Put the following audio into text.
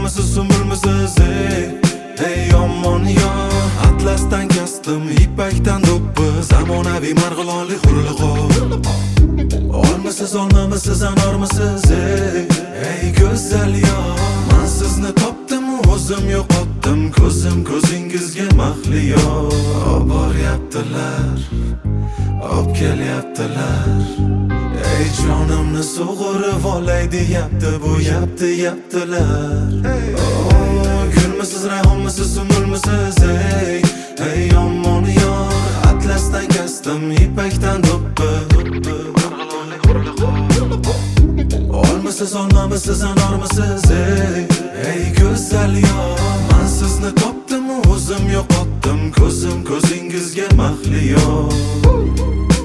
olmisiz, sunbulmisiz, ey yomon yor. Atlasdan kastim, ipakdan do'ppi, zamonaviy marg'ilonli hurliqo. Olmisiz, olmamisiz, anormisiz, ey go'zal yor. Men sizni topdim, o'zim yo'qotdim, ko'zim ko'zingizga mahliyo. Boryaptilar, olib kelyaptilar, ey jonimni sug'urib olay deyapti, bu yaptilar. Gulmisiz, rayhonmisiz, sunbulmisiz, ey yomon yor. Atlasdan kastim, ipakdan do'ppi, olmisiz, olmamisiz, anormisiz, ey go'zal yor. Men sizni topdim, o'zim yo'qotdim, ko'zim ko'zingizga mahliyo.